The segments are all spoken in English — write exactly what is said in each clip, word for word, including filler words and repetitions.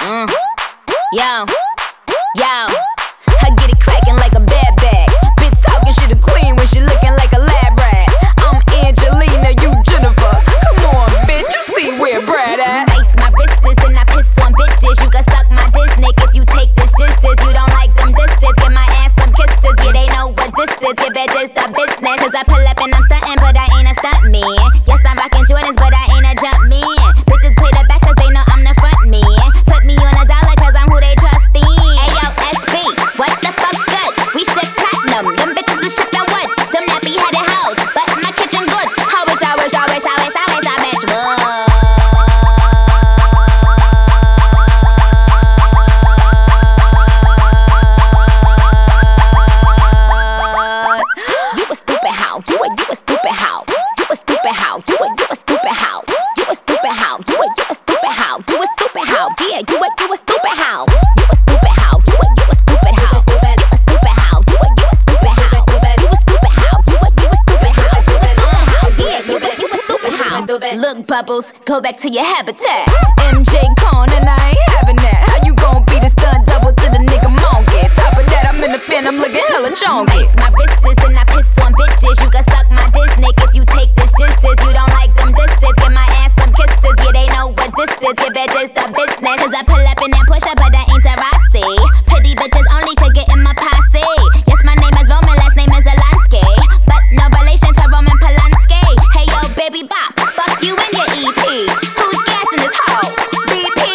Mm. Yo, yo, I get it crackin' like a bad bag. Bitch talking, she the queen when she looking like a lab rat. I'm Angelina, you Jennifer. Come on, bitch, you see where Brad at? Ice my wrists and I piss on bitches. You can suck my Disney if you take this jizzes. You don't like them disses, give my ass some kisses. Yeah, they know what this is, give it just the business. Cause I pull up and I'm stuntin', but I ain't a stunt man. Yes, I'm rockin' Jordans, but I ain't a jump man. Bitches play the back cause they know I'm the front man. Put me on a dollar cause I'm who they trust in. Ayo, S B, what the fuck's good? We ship platinum, them bitches is shippin' wood. Them nappy headed hoes, but my kitchen good. I wish, I wish, I wish, I wish, I wish I bitch would. Yeah, you a, you a stupid how? You a stupid how? You a, you a stupid how? You a stupid how? You a, you a stupid how? You a stupid how? You a, you a stupid how? Stupid how? Yeah, you a, you a stupid how? Look, Bubbles, go back to your habitat. M J Con and I ain't having that. How you gon' be the stunt double to the nigga monkey? Top of that, I'm in the phantom looking hella chonky. Ice my wrists and I piss on bitches. You can suck my Disney if you take this jizzes. You don't like them disses, give my ass some kisses. Yeah, they know what this is, give it just the business. Cause I pull up and then push up, but that ain't Tarasi. Pretty bitches only to get in my posse. Yes, my name is Roman, last name is Alansky, but no relation to Roman Polanski. Hey yo, baby bop, fuck you and your E P. Who's gassing this hoe? B P?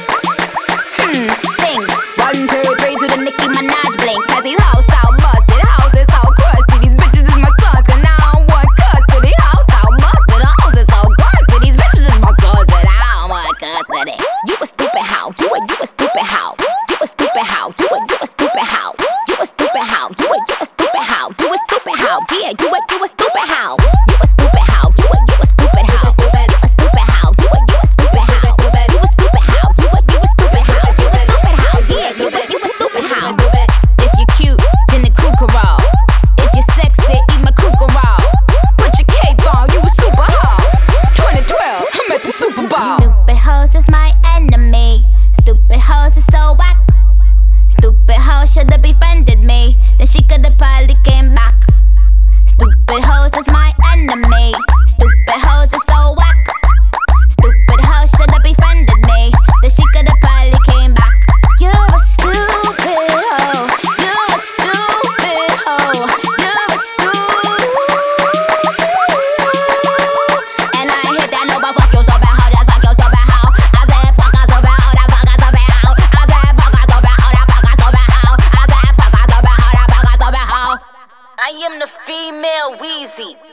Hmm, thanks. One, two, three to the Nicki Minaj blink. Cause these hoes so busted, hoes is so crusty. These bitches is my sons and I don't want custody. Hoes so busted, hoes is so crusty. These bitches is my sons and I don't want custody. You a stupid how? You a, you a stupid how? You a stupid how? You a, you a stupid how? You a stupid how? You a, you a stupid how? You a stupid how? Yeah, you a, you a stupid how? You a stupid how? You a, you a stupid how? You a stupid how? You a, you a stupid how? You a stupid how? You a, you a stupid how? You a stupid how? Yeah, you a, you a stupid how? If you're cute, then the kookaroo. If you're sexy, eat my kookaroo. Put your cape on, you a super hoe. twenty twelve, I'm at the Super Bowl. Stupid hoes is my enemy. Stupid hoes is so whack. Stupid hoes should've befriended me, then she could've probably came back. Stupid hoes is my enemy. Stupid hoes is so whack. Stupid hoes should've befriended me, then she could've probably came back. You're a stupid hoe. You're a stupid hoe. You're a stupid. And I hit that no, but fuck you so bad, hoe. Just fuck you so bad, hoe. I said fuck us so bad, hoe. That fuck us so bad, hoe. I said fuck us so bad, hoe. That fuck us so bad, hoe. I said fuck us so bad, hoe. That fuck us so bad, hoe. I am the female Weezy.